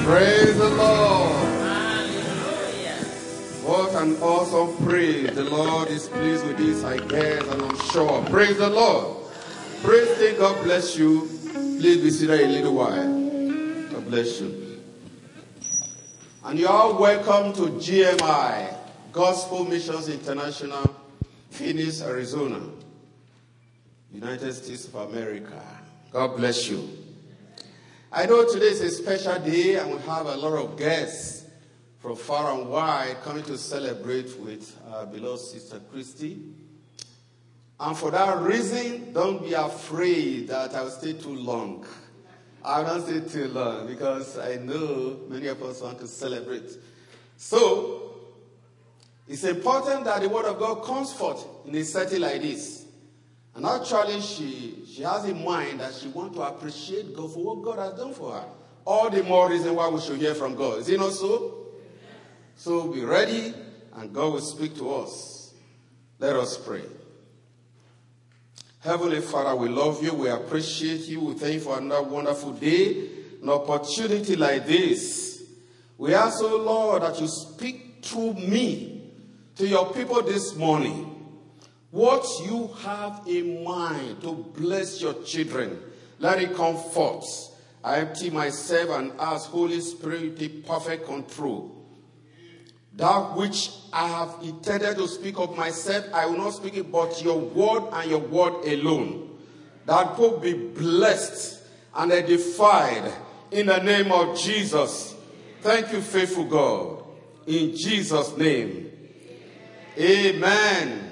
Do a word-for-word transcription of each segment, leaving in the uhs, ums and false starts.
Praise the Lord. Hallelujah. What an awesome praise. The Lord is pleased with this, I guess, and I'm sure. Praise the Lord. Praise the God bless you. Please be seated a little while. God bless you. And you are welcome to G M I, Gospel Missions International, Phoenix, Arizona, United States of America. God bless you. I know today is a special day and we have a lot of guests from far and wide coming to celebrate with our beloved Sister Christy. And for that reason, don't be afraid that I'll stay too long. I won't stay too long because I know many of us want to celebrate. So, it's important that the Word of God comes forth in a setting like this. And actually, she, she has in mind that she wants to appreciate God for what God has done for her. All the more reason why we should hear from God. Is it not so? So be ready, and God will speak to us. Let us pray. Heavenly Father, we love you. We appreciate you. We thank you for another wonderful day, an opportunity like this. We ask, oh Lord, that you speak through me to your people this morning. What you have in mind to bless your children, let it come forth. I empty myself and ask Holy Spirit to take perfect control. That which I have intended to speak of myself, I will not speak it, but your word and your word alone. That will be blessed and edified in the name of Jesus. Thank you, faithful God. In Jesus' name. Amen.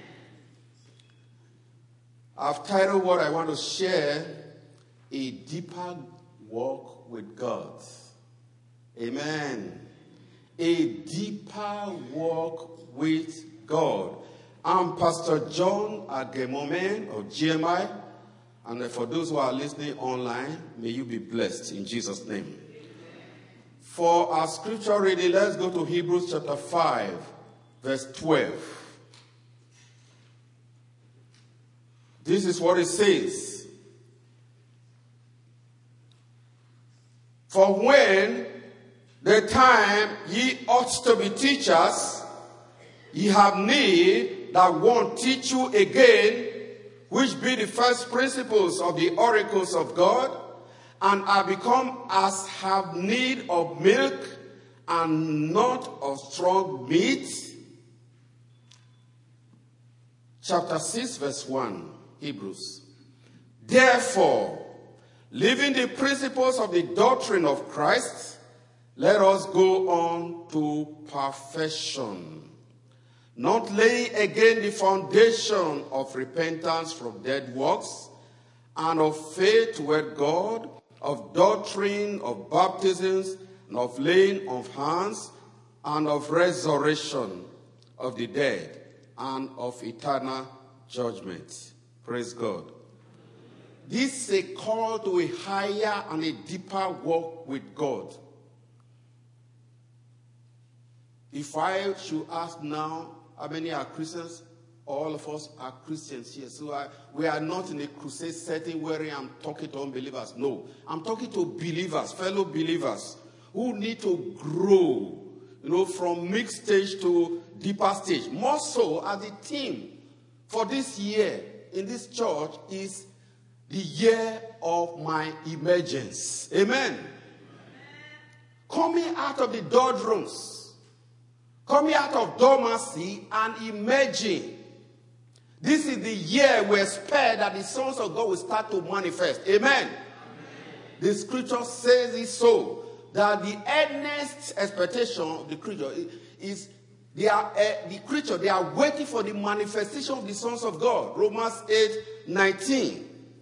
I've titled what I want to share, A Deeper Walk with God. Amen. A deeper walk with God. I'm Pastor John Agemomen of G M I. And for those who are listening online, may you be blessed in Jesus' name. For our scripture reading, let's go to Hebrews chapter five, verse twelve. This is what it says. For when the time ye ought to be teachers, ye have need that one teach you again, which be the first principles of the oracles of God, and are become as have need of milk and not of strong meat. Chapter six, verse one. Hebrews. Therefore, leaving the principles of the doctrine of Christ, let us go on to perfection, not laying again the foundation of repentance from dead works, and of faith toward God, of doctrine, of baptisms, and of laying of hands, and of resurrection of the dead, and of eternal judgment. Praise God. This is a call to a higher and a deeper walk with God. If I should ask now, how many are Christians? All of us are Christians here. So I, we are not in a crusade setting where I'm talking to unbelievers. No, I'm talking to believers, fellow believers, who need to grow, you know, from mixed stage to deeper stage. More so, as a team for this year in this church is the year of my emergence. Amen. Amen. Coming out of the doldrums, coming out of dormancy and emerging. This is the year we expect that the sons of God will start to manifest. Amen. Amen. The scripture says it so, that the earnest expectation of the creature is They are uh, the creature, they are waiting for the manifestation of the sons of God. Romans eight nineteen.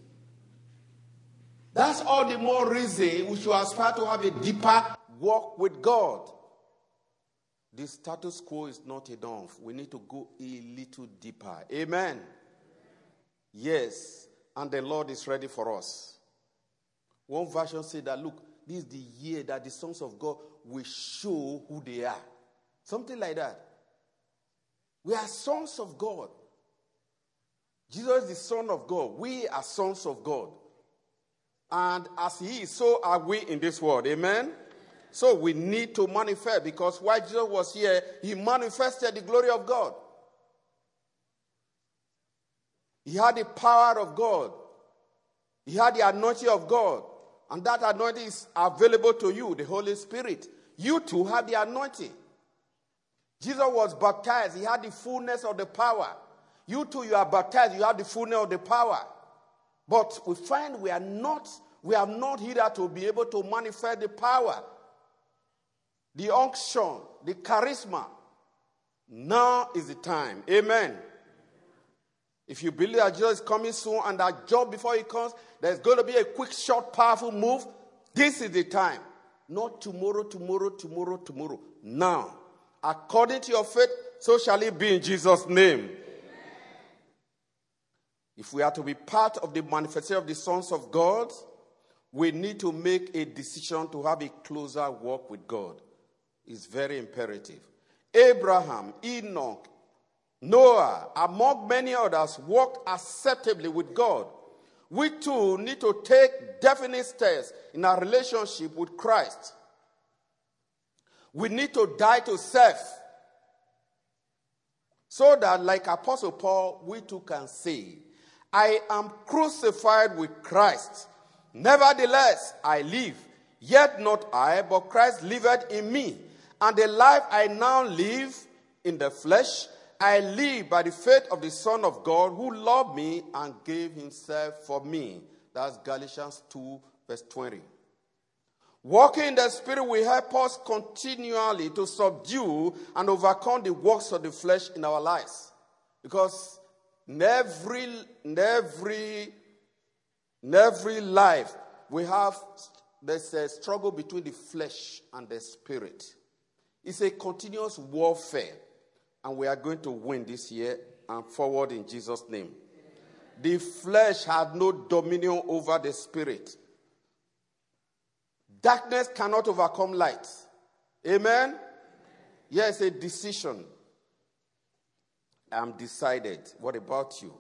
That's all the more reason we should aspire to have a deeper walk with God. The status quo is not enough. We need to go a little deeper. Amen. Yes, and the Lord is ready for us. One version said that, look, this is the year that the sons of God will show who they are. Something like that. We are sons of God. Jesus is the Son of God. We are sons of God. And as he is, so are we in this world. Amen? So we need to manifest, because while Jesus was here, he manifested the glory of God. He had the power of God. He had the anointing of God. And that anointing is available to you, the Holy Spirit. You too have the anointing. Jesus was baptized. He had the fullness of the power. You too, you are baptized. You have the fullness of the power. But we find we are not, we are not here to be able to manifest the power, the unction, the charisma. Now is the time. Amen. If you believe that Jesus is coming soon and that job before he comes, there's going to be a quick, short, powerful move, this is the time. Not tomorrow, tomorrow, tomorrow, tomorrow. Now, according to your faith, so shall it be in Jesus' name. Amen. If we are to be part of the manifestation of the sons of God, we need to make a decision to have a closer walk with God. It's very imperative. Abraham, Enoch, Noah, among many others, walked acceptably with God. We too need to take definite steps in our relationship with Christ. We need to die to self, so that, like Apostle Paul, we too can say, I am crucified with Christ. Nevertheless, I live, yet not I, but Christ liveth in me. And the life I now live in the flesh, I live by the faith of the Son of God, who loved me and gave himself for me. That's Galatians two, verse twenty. Walking in the Spirit will help us continually to subdue and overcome the works of the flesh in our lives. Because in every, in every, in every life, we have, there's a struggle between the flesh and the spirit. It's a continuous warfare. And we are going to win this year and forward in Jesus' name. The flesh has no dominion over the spirit. Darkness cannot overcome light. Amen? Yes, a decision. I'm decided. What about you?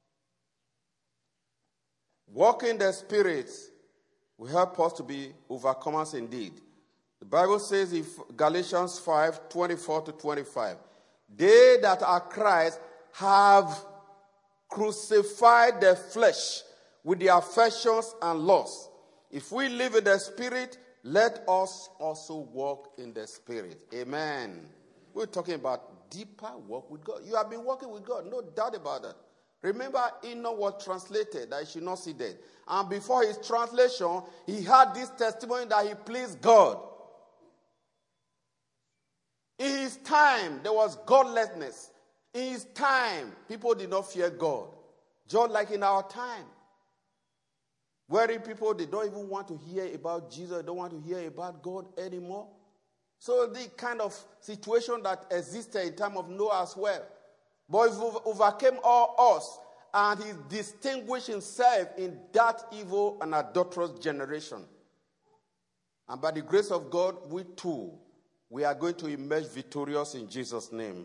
Walking in the Spirit will help us to be overcomers indeed. The Bible says in Galatians five, twenty-four to twenty-five, they that are Christ have crucified the flesh with the affections and lusts. If we live in the Spirit, let us also walk in the Spirit. Amen. We're talking about deeper walk with God. You have been walking with God, no doubt about that. Remember, Enoch was translated that he should not see death. And before his translation, he had this testimony that he pleased God. In his time, there was godlessness. In his time, people did not fear God. Just like in our time. Wherein people, they don't even want to hear about Jesus. They don't want to hear about God anymore. So the kind of situation that existed in time of Noah as well. But he overcame all odds, and he distinguished himself in that evil and adulterous generation. And by the grace of God, we too, we are going to emerge victorious in Jesus' name.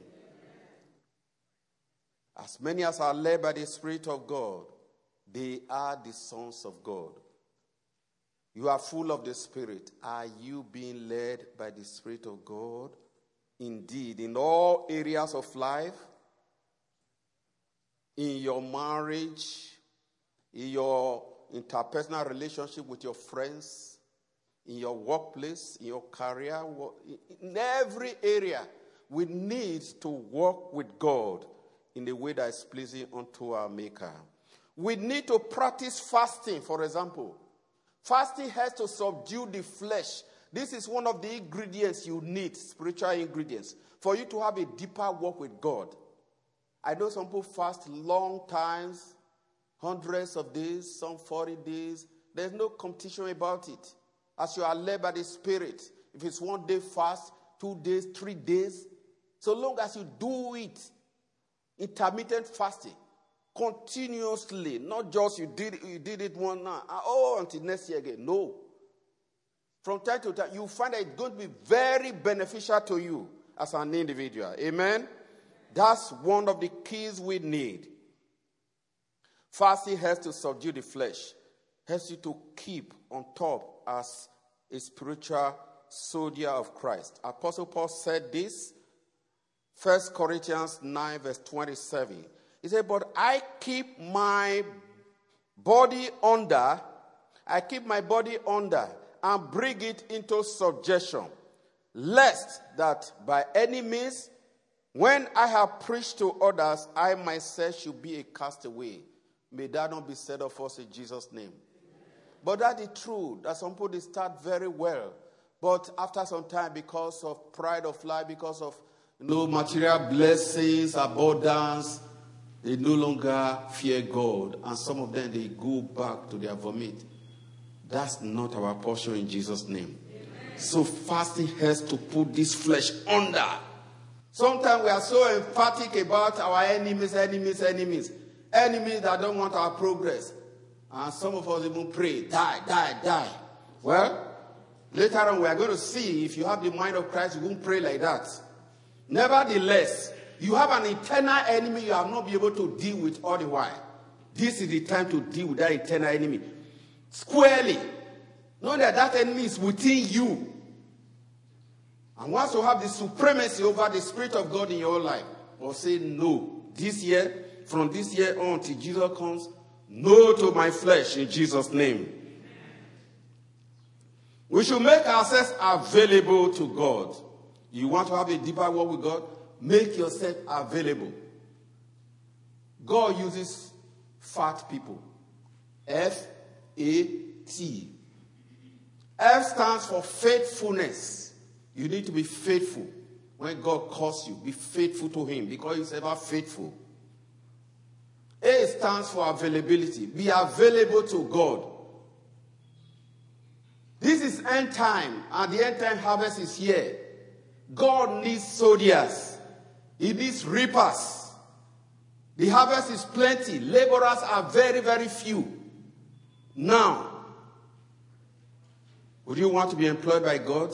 As many as are led by the Spirit of God, they are the sons of God. You are full of the Spirit. Are you being led by the Spirit of God? Indeed, in all areas of life, in your marriage, in your interpersonal relationship with your friends, in your workplace, in your career, in every area, we need to walk with God in a way that is pleasing unto our Maker. We need to practice fasting, for example. Fasting has to subdue the flesh. This is one of the ingredients you need, spiritual ingredients, for you to have a deeper walk with God. I know some people fast long times, hundreds of days, some forty days. There's no competition about it. As you are led by the Spirit, if it's one day fast, two days, three days, so long as you do it, intermittent fasting, continuously, not just you did, you did it one night, oh, until next year again. No. From time to time, you find that it's going to be very beneficial to you as an individual. Amen? That's one of the keys we need. Fasting has to subdue the flesh, has you to keep on top as a spiritual soldier of Christ. Apostle Paul said this, First Corinthians nine, verse twenty-seven. He said, but I keep my body under, I keep my body under and bring it into subjection, lest that by any means, when I have preached to others, I myself should be a castaway. May that not be said of us in Jesus' name. But that is true, that some people they start very well, but after some time, because of pride of life, because of you know, material blessings, abundance, they no longer fear God. And some of them, they go back to their vomit. That's not our portion in Jesus' name. Amen. So fasting has to put this flesh under. Sometimes we are so emphatic about our enemies, enemies, enemies. Enemies that don't want our progress. And some of us even pray, die, die, die. Well, later on we are going to see if you have the mind of Christ, you won't pray like that. Nevertheless, you have an eternal enemy you have not been able to deal with all the while. This is the time to deal with that eternal enemy. Squarely. Knowing that that enemy is within you. And once you have the supremacy over the Spirit of God in your life, or say no. This year, from this year on till Jesus comes, no to my flesh in Jesus' name. We should make ourselves available to God. You want to have a deeper walk with God? Make yourself available. God uses fat people. F A T. F stands for faithfulness. You need to be faithful. When God calls you, be faithful to him because he's ever faithful. A stands for availability. Be available to God. This is end time, and the end time harvest is here. God needs soldiers. He needs reapers. The harvest is plenty. Laborers are very, very few. Now, would you want to be employed by God?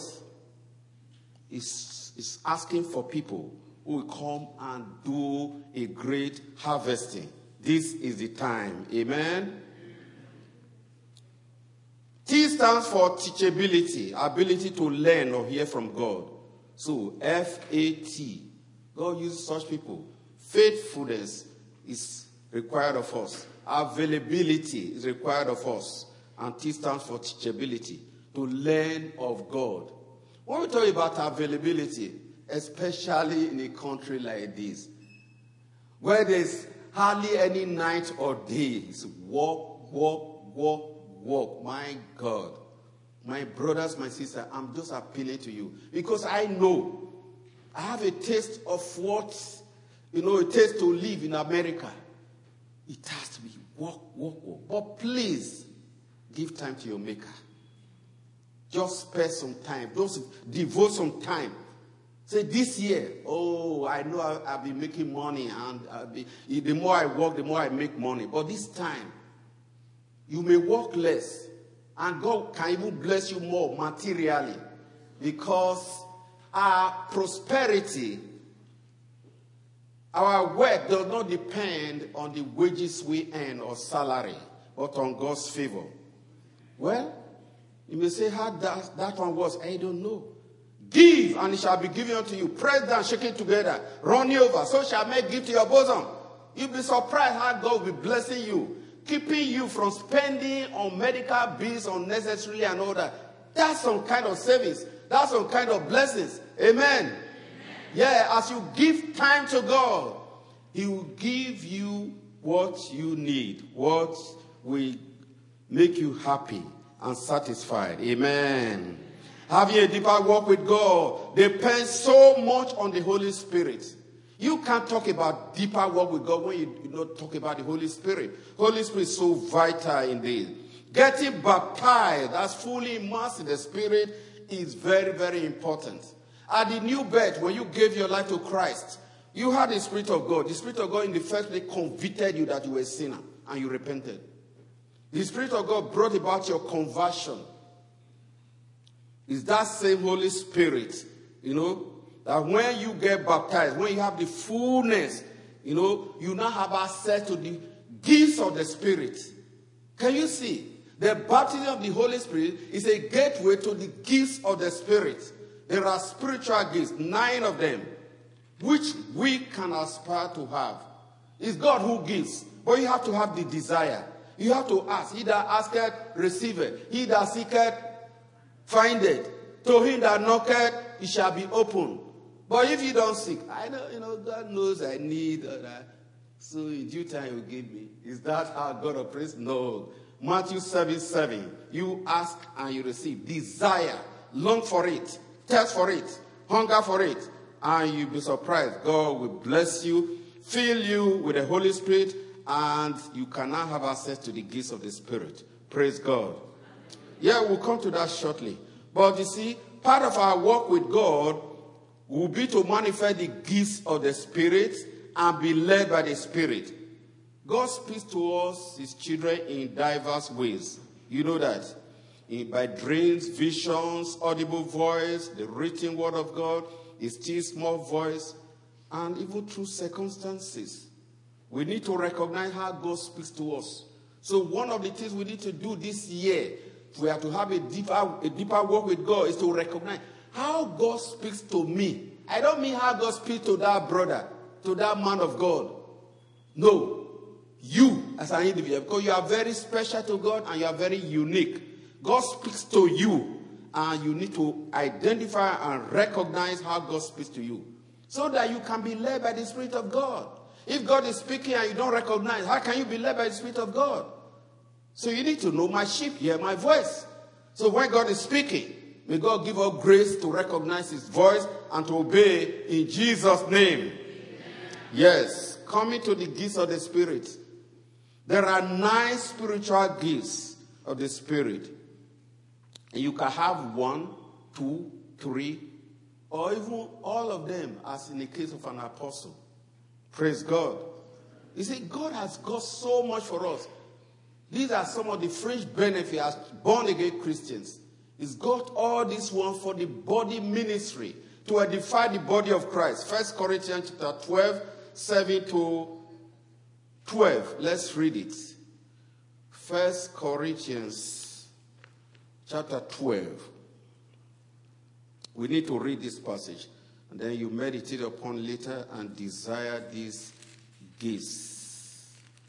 He's, he's asking for people who will come and do a great harvesting. This is the time. Amen. T stands for teachability, ability to learn or hear from God. So, F A T. God uses such people. Faithfulness is required of us. Availability is required of us. And T stands for teachability, to learn of God. When we talk about availability, especially in a country like this, where there's hardly any night or days, walk, walk, walk, walk. My God. My brothers, my sisters, I'm just appealing to you. Because I know, I have a taste of what, you know, it takes to live in America. It has to be walk, walk, walk. But please, give time to your maker. Just spare some time. Just devote some time. Say this year, oh, I know I'll, I'll be making money. And I'll be, the more I work, the more I make money. But this time, you may work less. And God can even bless you more materially. Because our prosperity, our work does not depend on the wages we earn or salary, but on God's favor. Well, you may say how that, that one was. I don't know. Give, and it shall be given unto you. Press down, shake it together, run you over. So shall make give to your bosom. You'll be surprised how God will be blessing you, keeping you from spending on medical bills unnecessarily and all that. That's some kind of savings. That's some kind of blessings. Amen. Amen. Yeah, as you give time to God, he will give you what you need, what will make you happy and satisfied. Amen. Having a deeper walk with God depends so much on the Holy Spirit. You can't talk about deeper walk with God when you, you don't talk about the Holy Spirit. Holy Spirit is so vital indeed. Getting baptized, that's fully immersed in the Spirit, is very, very important. At the new birth, when you gave your life to Christ, you had the Spirit of God. The Spirit of God in the first place convicted you that you were a sinner and you repented. The Spirit of God brought about your conversion. It's that same Holy Spirit, you know, that when you get baptized, when you have the fullness, you know, you now have access to the gifts of the Spirit. Can you see? The baptism of the Holy Spirit is a gateway to the gifts of the Spirit. There are spiritual gifts, nine of them, which we can aspire to have. It's God who gives, but you have to have the desire. You have to ask. He that asketh, receiveth. He that seeketh, findeth. To him that knocketh, it shall be opened. But if you don't seek, I know, you know, God knows I need that. So in due time he will give me. Is that how God operates? No. Matthew seven seven. You ask and you receive. Desire. Long for it. Thirst for it. Hunger for it. And you'll be surprised. God will bless you, fill you with the Holy Spirit, and you can now have access to the gifts of the Spirit. Praise God. Yeah, we'll come to that shortly. But you see, part of our work with God will be to manifest the gifts of the Spirit and be led by the Spirit. God speaks to us, his children, in diverse ways. You know that. In, by dreams, visions, audible voice, the written word of God, his still small voice, and even through circumstances. We need to recognize how God speaks to us. So one of the things we need to do this year, if we are to have a deeper, a deeper work with God, is to recognize how God speaks to me. I don't mean how God speaks to that brother, to that man of God. No. You as an individual, because you are very special to God and you are very unique. God speaks to you, and you need to identify and recognize how God speaks to you, so that you can be led by the Spirit of God. If God is speaking and you don't recognize, how can you be led by the Spirit of God? So you need to know my sheep, hear my voice. So when God is speaking, may God give us grace to recognize his voice and to obey in Jesus' name. Amen. Yes, coming to the gifts of the Spirit. There are nine spiritual gifts of the Spirit. And you can have one, two, three, or even all of them, as in the case of an apostle. Praise God. You see, God has got so much for us. These are some of the fringe benefits as born-again Christians. He's got all this one for the body ministry, to edify the body of Christ. First Corinthians chapter twelve, seven to twelve. Let's read it. First Corinthians chapter twelve. We need to read this passage. And then you meditate upon later and desire these gifts.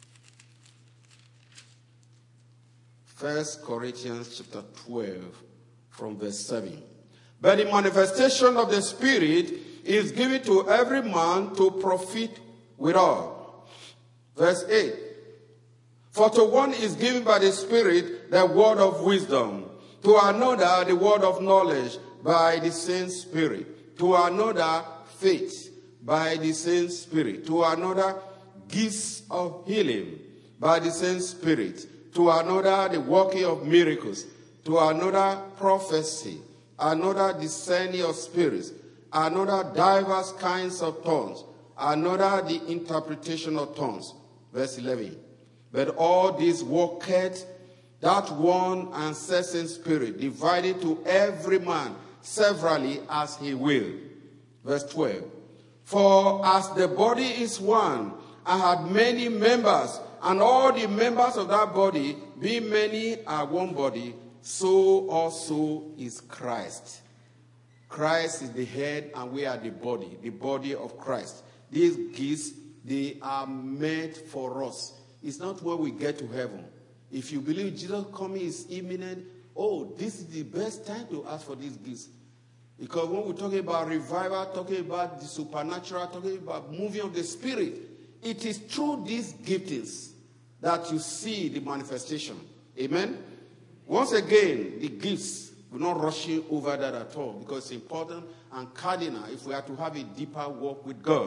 First Corinthians chapter twelve from verse seven. But the manifestation of the Spirit is given to every man to profit withal. Verse eight. For to one is given by the Spirit the word of wisdom, to another the word of knowledge by the same Spirit, to another faith by the same Spirit, to another gifts of healing by the same Spirit, to another the working of miracles, to another prophecy, another discerning of spirits, another diverse kinds of tongues, another the interpretation of tongues. Verse eleven. But all this worketh that one and certain Spirit, divided to every man severally as he will. Verse twelve. For as the body is one, and had many members, and all the members of that body, being many, are one body, so also is Christ. Christ is the head, and we are the body, the body of Christ. These gifts, they are meant for us. It's not when we get to heaven. If you believe Jesus' coming is imminent, oh, this is the best time to ask for these gifts. Because when we're talking about revival, talking about the supernatural, talking about moving of the Spirit, it is through these giftings that you see the manifestation. Amen? Once again, the gifts, we're not rushing over that at all, because it's important and cardinal if we are to have a deeper walk with God.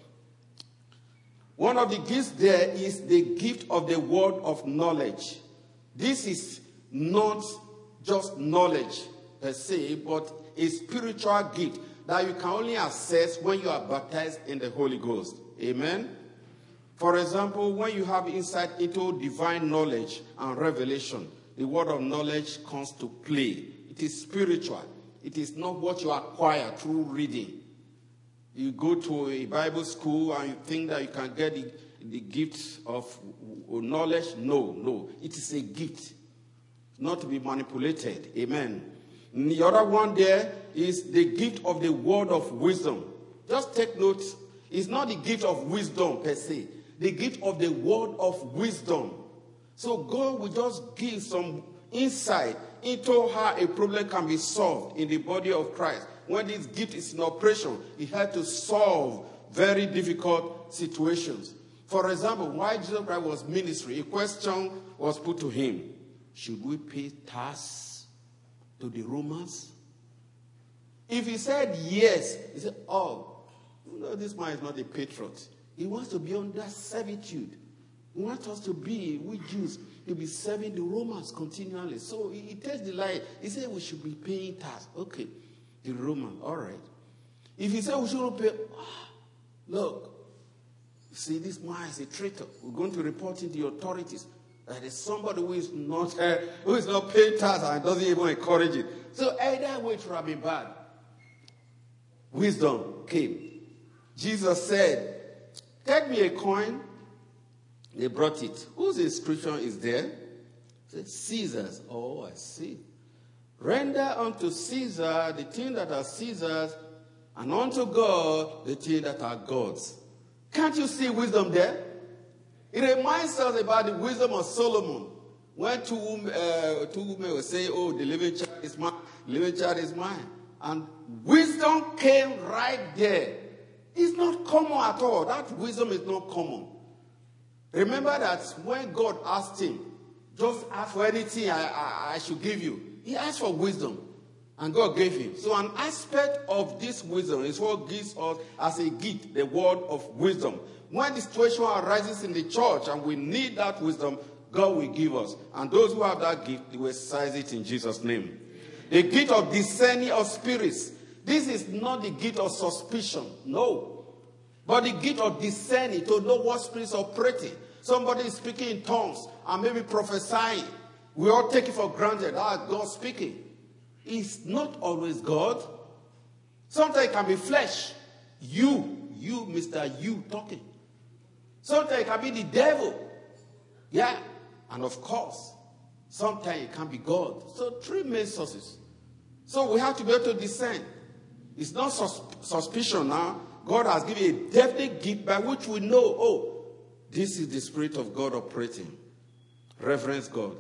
One of the gifts there is the gift of the word of knowledge. This is not just knowledge per se, but a spiritual gift that you can only access when you are baptized in the Holy Ghost. Amen? For example, when you have insight into divine knowledge and revelation, the word of knowledge comes to play. It is spiritual. It is not what you acquire through reading. You go to a Bible school and you think that you can get the, the gift of knowledge. No, no. It is a gift. not to be manipulated. Amen. And the other one there is the gift of the word of wisdom. Just take note. It's not the gift of wisdom per se. The gift of the word of wisdom. So God will just give some insight into how a problem can be solved in the body of Christ. When this gift is in operation, it had to solve very difficult situations. For example, while Jesus Christ was ministering, a question was put to him. Should we pay tax to the Romans? If he said yes, he said, oh, you know, this man is not a patriot. He wants to be under servitude. He wants us to be, we Jews, to be serving the Romans continually. So he, he takes the line. He said we should be paying tax. Okay, the Roman, all right. If he said we shouldn't pay, ah, look, see, this man is a traitor. We're going to report it to the authorities. That is somebody who is not uh, who is not paying tax and doesn't even encourage it. So either way it would have been bad. Wisdom came. Jesus said, take me a coin. They brought it. Whose inscription is there? Said, Caesar's. Oh, I see. Render unto Caesar the things that are Caesar's, and unto God the things that are God's. Can't you see wisdom there? It reminds us about the wisdom of Solomon. When two, uh, two women will say, oh, the living child is mine, the living child is mine. And wisdom came right there. It's not common at all. That wisdom is not common. Remember that when God asked him, just ask for anything I, I, I should give you. He asked for wisdom, and God gave him. So an aspect of this wisdom is what gives us as a gift, the word of wisdom. When the situation arises in the church and we need that wisdom, God will give us. And those who have that gift, they will exercise it in Jesus' name. The gift of discerning of spirits. This is not the gift of suspicion, no. But the gift of discerning, to know what spirit is operating. Somebody is speaking in tongues and maybe prophesying. We all take it for granted. Ah, God speaking. It's not always God. Sometimes it can be flesh. You, you, Mister You talking. Sometimes it can be the devil. Yeah. And of course, sometimes it can be God. So three main sources. So we have to be able to discern. It's not sus- suspicion now. God has given a definite gift by which we know, oh, this is the Spirit of God operating. Reverence God.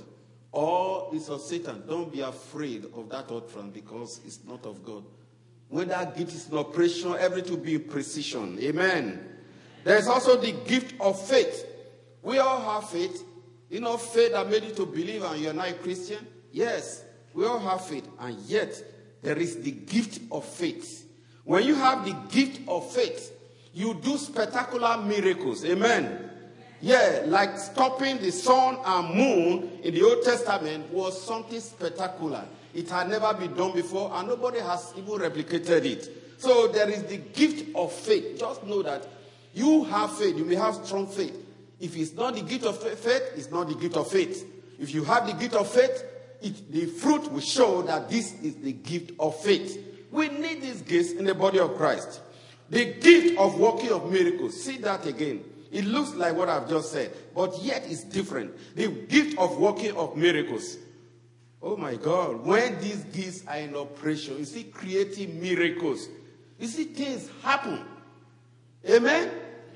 Or it's of Satan. Don't be afraid of that utterance because it's not of God. When that gift is in operation, everything will be in precision. Amen. There's also the gift of faith. We all have faith. You know, faith that made you to believe and you're not a Christian. Yes, we all have faith. And yet, there is the gift of faith. When you have the gift of faith, you do spectacular miracles. Amen. Yeah, like stopping the sun and moon in the Old Testament was something spectacular. It had never been done before, and nobody has even replicated it. So there is the gift of faith. Just know that you have faith. You may have strong faith. If it's not the gift of faith, it's not the gift of faith. If you have the gift of faith, it, the fruit will show that this is the gift of faith. We need these gifts in the body of Christ. The gift of working of miracles. See that again. It looks like what I've just said, but yet it's different. The gift of working of miracles. Oh my God. When these gifts are in operation, you see creating miracles. You see things happen. Amen?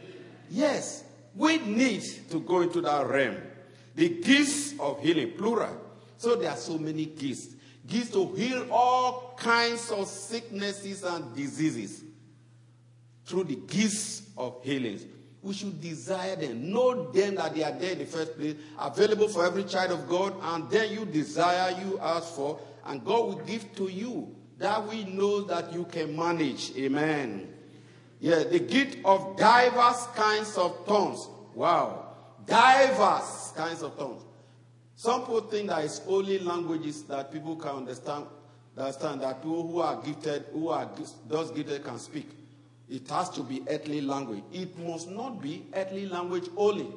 Yes. We need to go into that realm. The gifts of healing, plural. So there are so many gifts. Gifts to heal all kinds of sicknesses and diseases. Through the gifts of healings. We should desire them. Know them that they are there in the first place. Available for every child of God. And then you desire, you ask for. And God will give to you. That we know that you can manage. Amen. Yeah, the gift of diverse kinds of tongues. Wow. Diverse kinds of tongues. Some people think that it's only languages that people can understand. Understand that people who are gifted, who are those gifted can speak. It has to be earthly language. It must not be earthly language only.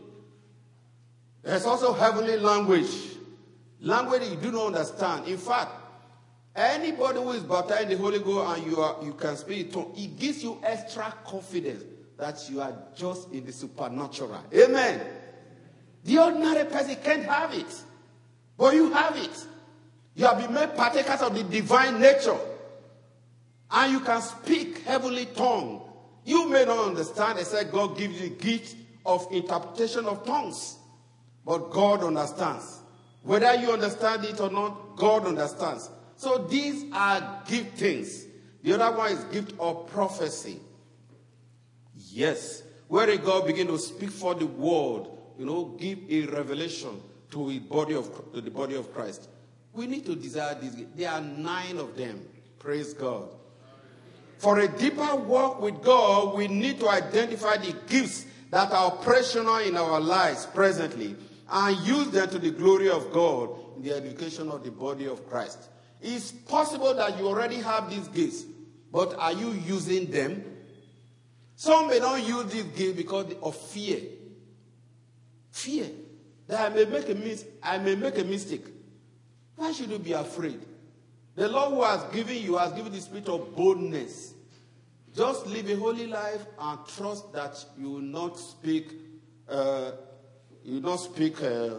There's also heavenly language. Language you do not understand. In fact, anybody who is baptized in the Holy Ghost and you are you can speak in tongues, it gives you extra confidence that you are just in the supernatural. Amen. The ordinary person can't have it. But you have it. You have been made partakers of the divine nature. And you can speak heavenly tongue. You may not understand, except God gives you the gift of interpretation of tongues. But God understands. Whether you understand it or not, God understands. So these are giftings. The other one is gift of prophecy. Yes. Where God begin to speak for the word, you know, give a revelation to the body of, to the body of Christ. We need to desire these gifts. There are nine of them. Praise God. For a deeper walk with God, we need to identify the gifts that are operational in our lives presently and use them to the glory of God in the education of the body of Christ. It's possible that you already have these gifts, but are you using them? Some may not use these gifts because of fear. Fear. That I may make a mis- I may make a mistake. Why should you be afraid? The Lord who has given you has given the spirit of boldness. Just live a holy life and trust that you will not speak, uh, you will not speak uh,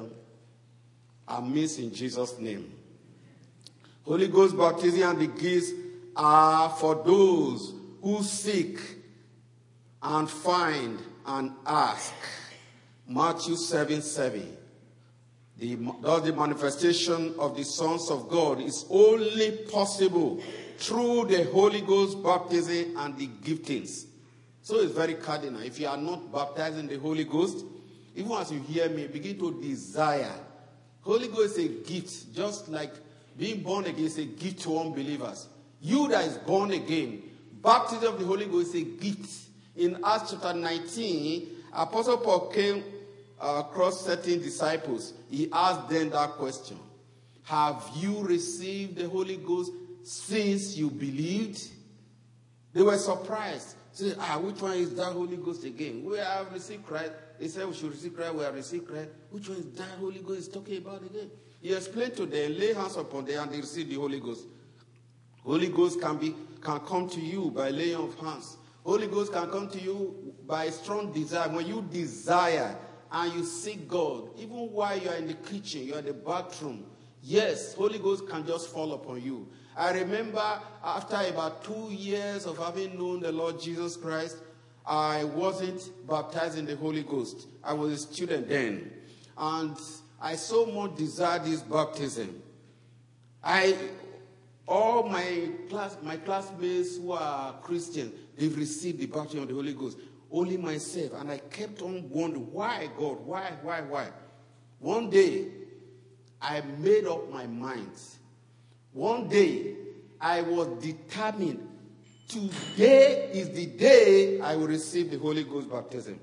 amiss in Jesus' name. Holy Ghost baptism and the gifts are for those who seek and find and ask. Matthew seven seven. The, thus the manifestation of the sons of God is only possible through the Holy Ghost baptism and the giftings. So it's very cardinal. If you are not baptized in the Holy Ghost, even as you hear me, begin to desire. Holy Ghost is a gift, just like being born again is a gift to unbelievers. You that is born again, baptism of the Holy Ghost is a gift. In Acts chapter nineteen, Apostle Paul came across certain disciples. He asked them that question. Have you received the Holy Ghost since you believed? They were surprised. Said, ah, which one is that Holy Ghost again? We have received Christ. They said we should receive Christ. We have received Christ. Which one is that Holy Ghost is talking about again? He explained to them, lay hands upon them and they receive the Holy Ghost. Holy Ghost can be can come to you by laying of hands. Holy Ghost can come to you by strong desire. When you desire and you seek God, even while you are in the kitchen, you are in the bathroom, yes, Holy Ghost can just fall upon you. I remember after about two years of having known the Lord Jesus Christ, I wasn't baptized in the Holy Ghost. I was a student then. And I so much desired this baptism. I, all my class, my classmates who are Christians, they've received the baptism of the Holy Ghost. Only myself. And I kept on wondering, why, God? Why, why, why? One day, I made up my mind. One day, I was determined. Today is the day I will receive the Holy Ghost baptism.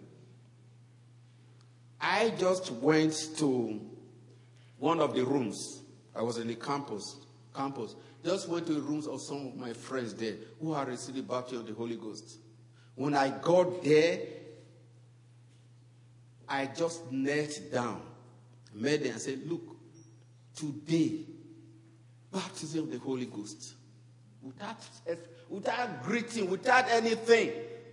I just went to one of the rooms. I was in the campus. Campus. Just went to the rooms of some of my friends there who had received the baptism of the Holy Ghost. When I got there, I just knelt down, met them and said, look, today, baptism of the Holy Ghost. Without, without greeting, without anything.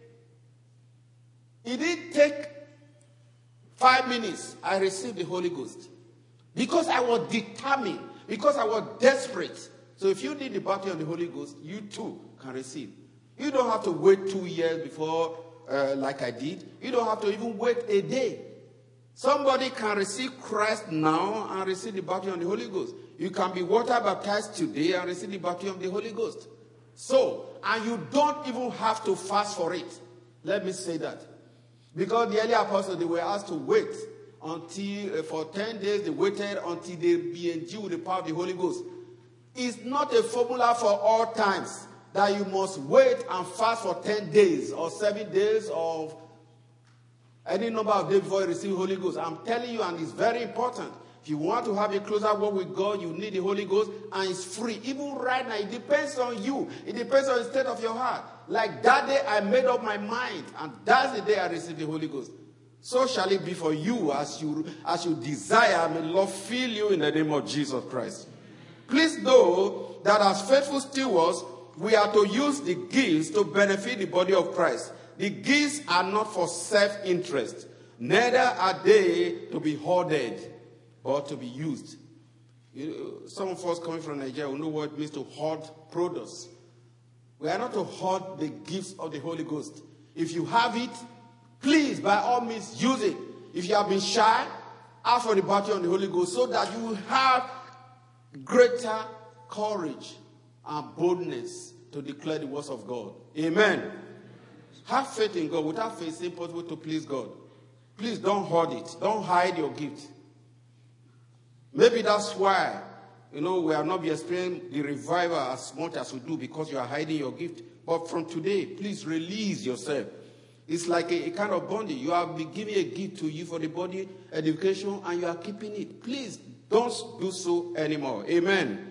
It didn't take five minutes. I received the Holy Ghost. Because I was determined. Because I was desperate. So if you need the baptism of the Holy Ghost, you too can receive. You don't have to wait two years before, uh, like I did. You don't have to even wait a day. Somebody can receive Christ now and receive the baptism of the Holy Ghost. You can be water baptized today and receive the baptism of the Holy Ghost. So, and you don't even have to fast for it. Let me say that. Because the early apostles, they were asked to wait until, uh, for ten days, they waited until they be endued with the power of the Holy Ghost. It's not a formula for all times that you must wait and fast for ten days or seven days or any number of days before you receive the Holy Ghost. I'm telling you, and it's very important. If you want to have a closer walk with God, you need the Holy Ghost, and it's free. Even right now, it depends on you. It depends on the state of your heart. Like that day, I made up my mind, and that's the day I received the Holy Ghost. So shall it be for you as you, as you desire. May the Lord fill you in the name of Jesus Christ. Please know that as faithful stewards, we are to use the gifts to benefit the body of Christ. The gifts are not for self-interest. Neither are they to be hoarded, but to be used You know, some of us coming from Nigeria will know what it means to hoard products. We are not to hoard the gifts of the Holy Ghost. If you have it, please, by all means, use it. If you have been shy, ask for the baptism of the Holy Ghost so that you will have greater courage and boldness to declare the words of God. Amen. Have faith in God. Without faith, it's impossible to please God. Please don't hoard it. Don't hide your gift. Maybe that's why, you know, we have not been experiencing the revival as much as we do because you are hiding your gift. But from today, please release yourself. It's like a, a kind of bondage. You have been giving a gift to you for the body education and you are keeping it. Please don't do so anymore. Amen.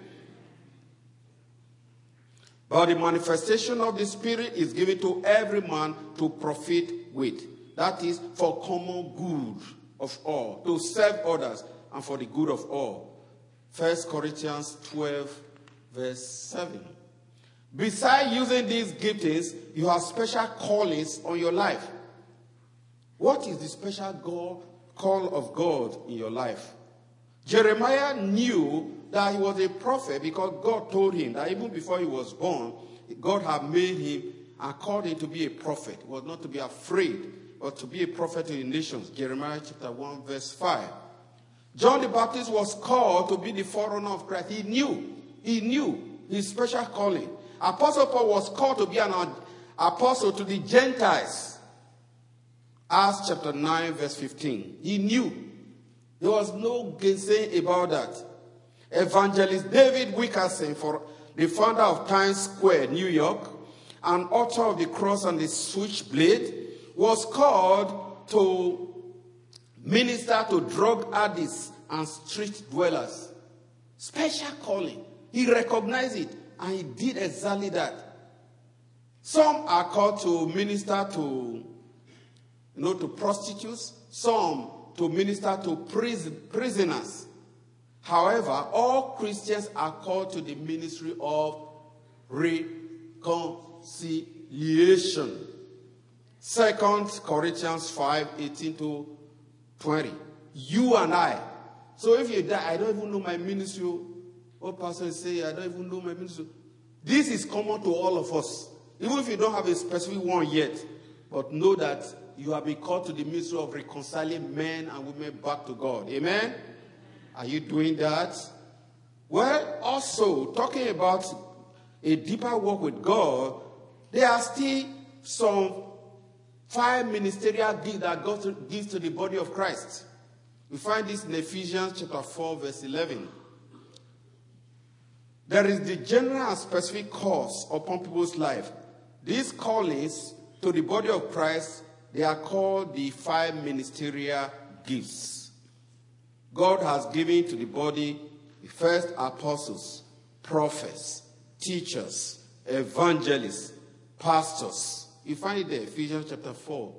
But the manifestation of the Spirit is given to every man to profit with. That is for common good of all, to serve others and for the good of all. First Corinthians twelve, verse seven. Besides using these giftings, you have special callings on your life. What is the special God, call of God in your life? Jeremiah knew that he was a prophet because God told him that even before he was born, God had made him and called him to be a prophet. He was not to be afraid, but to be a prophet to the nations. Jeremiah chapter one, verse five. John the Baptist was called to be the forerunner of Christ. He knew. He knew his special calling. Apostle Paul was called to be an apostle to the Gentiles. Acts chapter nine, verse fifteen. He knew. There was no gainsaying about that. Evangelist David Wilkerson, for the founder of Times Square, New York, and author of The Cross and the Switchblade, was called to minister to drug addicts and street dwellers. Special calling. He recognized it, and he did exactly that. Some are called to minister to, you know, to prostitutes. Some to minister to prison, prisoners. However, all Christians are called to the ministry of reconciliation. Second Corinthians five, eighteen to twenty. You and I. So if you die, I don't even know my ministry. What pastor is saying, I don't even know my ministry. This is common to all of us. Even if you don't have a specific one yet. But know that you have been called to the ministry of reconciling men and women back to God. Amen? Are you doing that? Well, also, talking about a deeper work with God, there are still some five ministerial gifts that God gives to the body of Christ. We find this in Ephesians chapter four, verse eleven. There is the general and specific course upon people's life. These callings to the body of Christ, they are called the five ministerial gifts. God has given to the body the first apostles, prophets, teachers, evangelists, pastors. You find it there, Ephesians chapter four,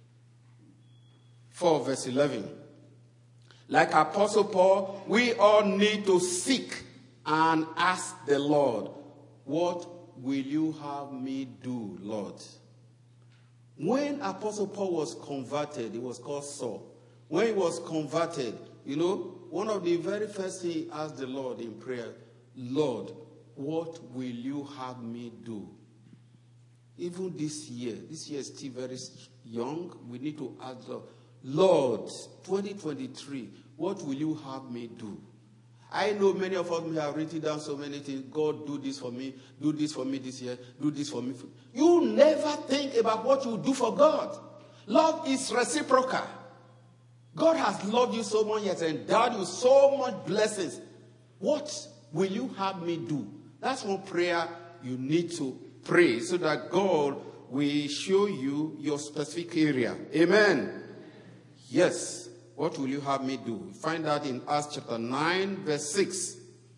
four verse eleven. Like Apostle Paul, we all need to seek and ask the Lord, what will you have me do, Lord? When Apostle Paul was converted, he was called Saul. When he was converted, you know, one of the very first things he asked the Lord in prayer, Lord, what will you have me do? Even this year, this year is still very young, we need to ask the Lord, Lord, twenty twenty-three, what will you have me do? I know many of us may have written down so many things. God, do this for me, do this for me this year, do this for me. You never think about what you do for God. Love is reciprocal. God has loved you so much, he has endowed you so much blessings. What will you have me do? That's one prayer you need to pray so that God will show you your specific area. Amen. Yes. What will you have me do? Find that in Acts chapter nine, verse six.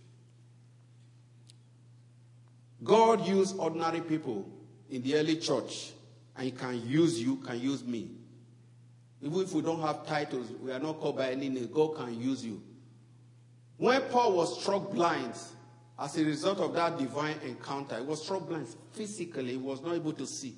God used ordinary people in the early church, and he can use you, can use me. Even if we don't have titles, we are not called by any name, God can use you. When Paul was struck blind, as a result of that divine encounter, he was struck blind physically, he was not able to see.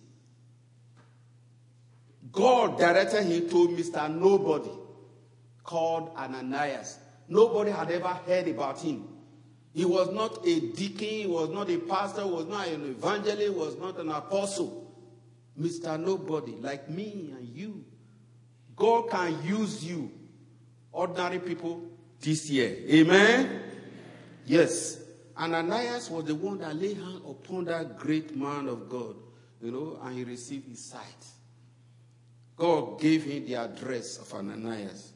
God directed him to Mister Nobody, called Ananias, Nobody had ever heard about him. He was not a deacon, he was not a pastor, he was not an evangelist, he was not an apostle. Mister Nobody, like me and you. God can use you, ordinary people, this year. Amen? Yes. And Ananias was the one that laid hand upon that great man of God, you know, and he received his sight. God gave him the address of Ananias.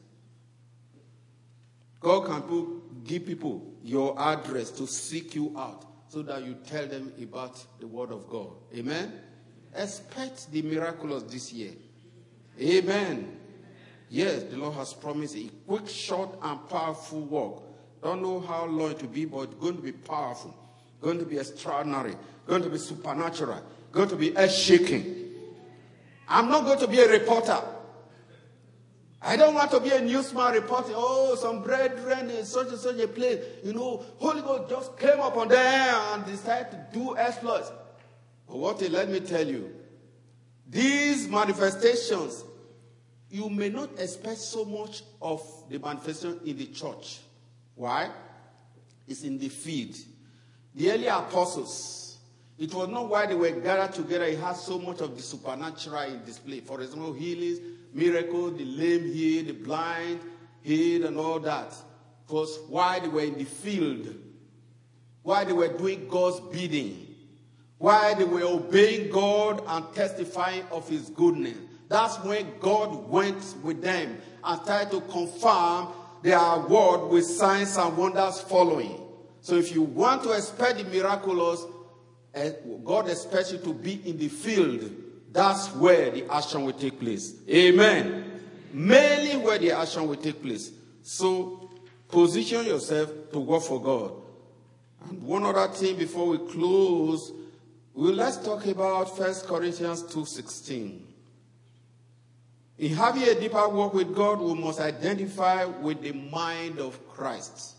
God can put, give people your address to seek you out so that you tell them about the word of God. Amen? Expect the miraculous this year. Amen. Yes, the Lord has promised a quick, short, and powerful work. Don't know how long it will be, but it's going to be powerful, going to be extraordinary, going to be supernatural, going to be earth-shaking. I'm not going to be a reporter. I don't want to be a newsman reporting, oh, some brethren in such and such a place. You know, Holy Ghost just came upon them and decided to do exploits. But what let me tell you, these manifestations, you may not expect so much of the manifestation in the church. Why? It's in the field. The early apostles, it was not why they were gathered together, it had so much of the supernatural in display. For example, healings, miracles, the lame healed, the blind healed, and all that. It was why they were in the field, why they were doing God's bidding, why they were obeying God and testifying of his goodness. That's when God went with them and started to confirm their word with signs and wonders following. So if you want to expect the miraculous, God expects you to be in the field. That's where the action will take place. Amen. Mainly where the action will take place. So position yourself to work for God. And one other thing before we close, well, let's talk about First Corinthians two sixteen. In having a deeper walk with God, we must identify with the mind of Christ.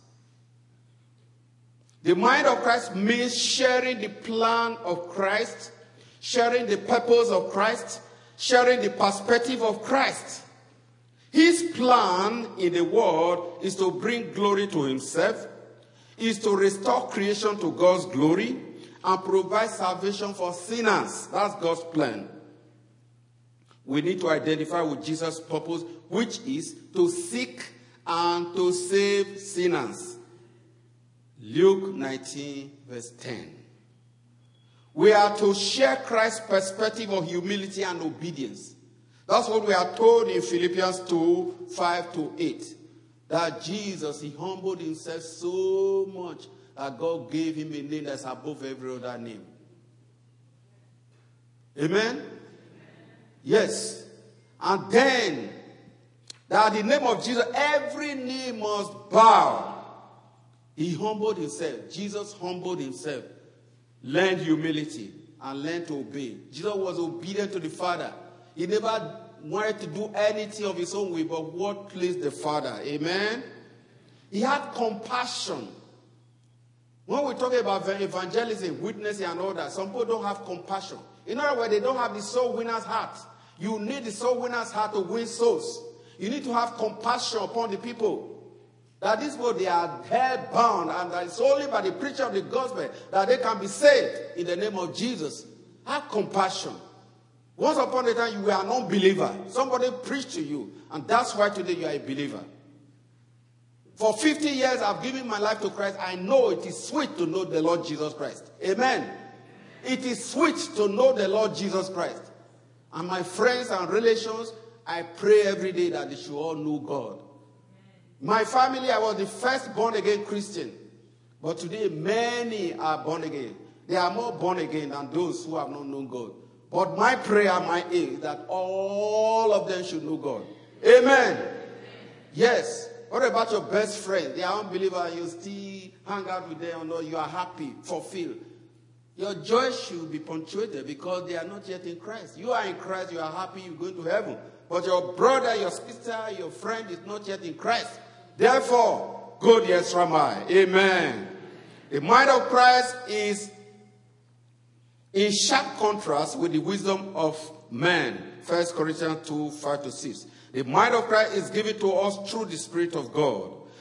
The mind of Christ means sharing the plan of Christ, sharing the purpose of Christ, sharing the perspective of Christ. His plan in the world is to bring glory to himself, is to restore creation to God's glory, and provide salvation for sinners. That's God's plan. We need to identify with Jesus' purpose, which is to seek and to save sinners. Luke nineteen, verse ten. We are to share Christ's perspective of humility and obedience. That's what we are told in Philippians two, five to eight. That Jesus, he humbled himself so much that God gave him a name that's above every other name. Amen? Yes. And then, that the name of Jesus, every knee must bow. He humbled himself. Jesus humbled himself. Learned humility and learned to obey. Jesus was obedient to the Father. He never wanted to do anything of his own way, but what pleased the Father. Amen? He had compassion. When we talk about evangelism, witnessing and all that, some people don't have compassion. In other words, they don't have the soul winner's heart. You need the soul winner's heart to win souls. You need to have compassion upon the people. That these people, they are hell-bound, and that it's only by the preaching of the gospel that they can be saved in the name of Jesus. Have compassion. Once upon a time, you were an unbeliever. Somebody preached to you, and that's why today you are a believer. For fifty years, I've given my life to Christ. I know it is sweet to know the Lord Jesus Christ. Amen. It is sweet to know the Lord Jesus Christ. And my friends and relations, I pray every day that they should all know God. My family, I was the first born-again Christian. But today, many are born again. They are more born again than those who have not known God. But my prayer, my aim, is that all of them should know God. Amen. Yes. What about your best friend? They are unbelievers. You still hang out with them. Or you are happy, fulfilled. Your joy should be punctuated because they are not yet in Christ. You are in Christ. You are happy. You're going to heaven. But your brother, your sister, your friend is not yet in Christ. Therefore, go the extra mile. Amen. The mind of Christ is in sharp contrast with the wisdom of man. First Corinthians two, five to six. The mind of Christ is given to us through the Spirit of God.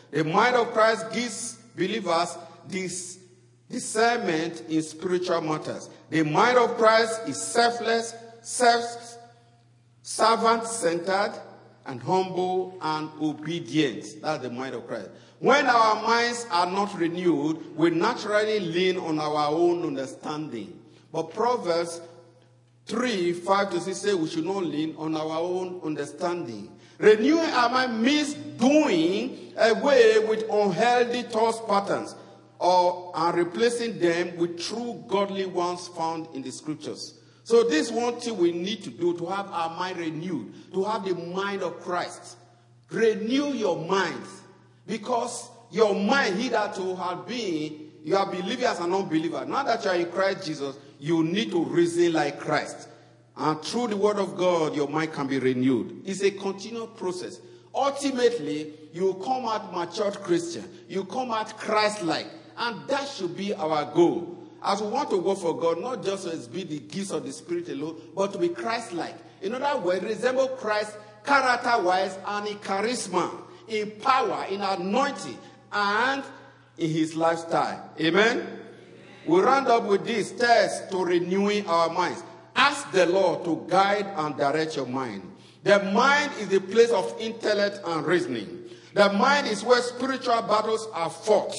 The mind of Christ gives believers this discernment in spiritual matters. The mind of Christ is selfless, self, servant-centered, and humble and obedient. That's the mind of Christ. When our minds are not renewed, we naturally lean on our own understanding. But Proverbs three, five to six say we should not lean on our own understanding. Renewing our mind means doing away with unhealthy thought patterns or and replacing them with true godly ones found in the scriptures. So this is one thing we need to do to have our mind renewed, to have the mind of Christ. Renew your mind, because your mind hitherto has been, you are believer as an unbeliever. Now that you are in Christ Jesus, you need to reason like Christ. And through the word of God, your mind can be renewed. It's a continual process. Ultimately, you come out matured Christian. You come out Christ-like. And that should be our goal. As we want to work for God, not just to be the gifts of the Spirit alone, but to be Christ-like. In other words, resemble Christ character-wise and in charisma, in power, in anointing, and in his lifestyle. Amen? Amen. We round up with this test to renewing our minds. Ask the Lord to guide and direct your mind. The mind is the place of intellect and reasoning. The mind is where spiritual battles are fought.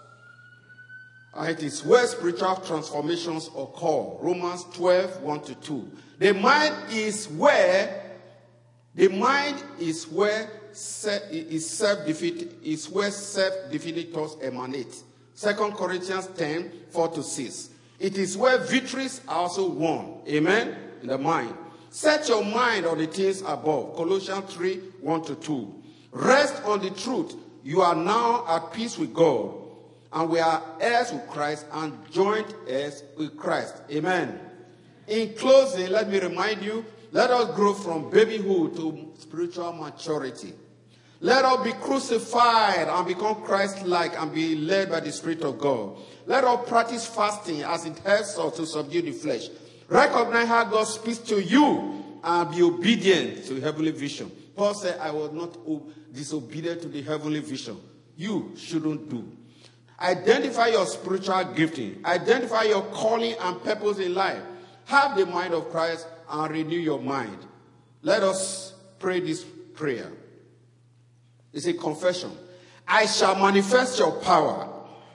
It is where spiritual transformations occur. Romans twelve, one to two. The mind is where the mind is where is self-defeat is where self-defeating thoughts emanate. Second Corinthians ten, four to six. It is where victories are also won. Amen? In the mind. Set your mind on the things above. Colossians three, one to two. Rest on the truth. You are now at peace with God. And we are heirs with Christ and joint heirs with Christ. Amen. In closing, let me remind you, let us grow from babyhood to spiritual maturity. Let us be crucified and become Christ-like and be led by the Spirit of God. Let us practice fasting as it helps us to subdue the flesh. Recognize how God speaks to you and be obedient to heavenly vision. Paul said, I was not disobedient to the heavenly vision. You shouldn't do. Identify your spiritual gifting. Identify your calling and purpose in life. Have the mind of Christ and renew your mind. Let us pray this prayer. It's a confession. I shall manifest your power,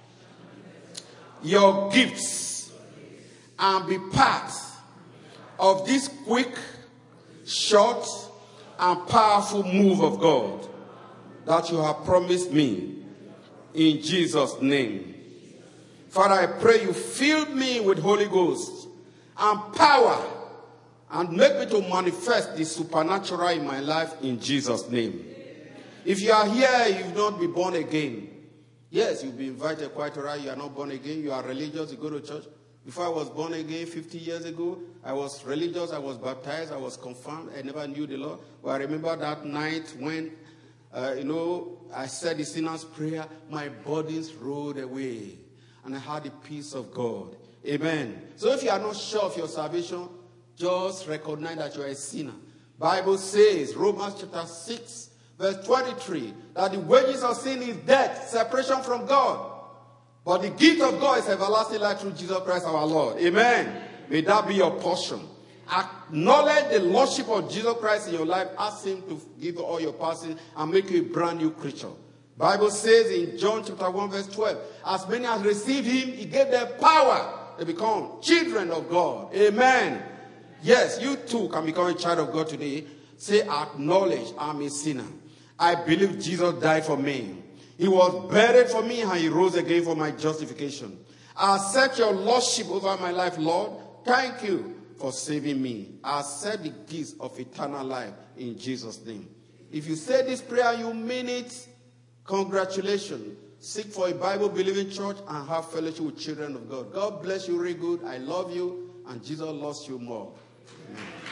your gifts, and be part of this quick, short, and powerful move of God that you have promised me. In Jesus' name. Father, I pray you fill me with Holy Ghost and power and make me to manifest the supernatural in my life in Jesus' name. If you are here, you've not been born again. Yes, you've been invited quite right. You are not born again. You are religious. You go to church. Before I was born again fifty years ago, I was religious. I was baptized. I was confirmed. I never knew the Lord. But I remember that night when Uh, you know, I said the sinner's prayer, my burdens rolled away, and I had the peace of God. Amen. So if you are not sure of your salvation, just recognize that you are a sinner. Bible says, Romans chapter six, verse twenty-three, that the wages of sin is death, separation from God. But the gift of God is everlasting life through Jesus Christ our Lord. Amen. May that be your portion. Acknowledge the Lordship of Jesus Christ in your life. Ask him to give all your passion and make you a brand new creature. Bible says in John chapter one verse twelve, as many as received him, he gave them power to become children of God. Amen. Yes, you too can become a child of God today. Say, acknowledge I'm a sinner. I believe Jesus died for me. He was buried for me and he rose again for my justification. I accept your Lordship over my life, Lord. Thank you for saving me. I accept the gifts of eternal life in Jesus' name. If you say this prayer, you mean it, congratulations. Seek for a Bible-believing church and have fellowship with children of God. God bless you really good. I love you, and Jesus loves you more. Amen.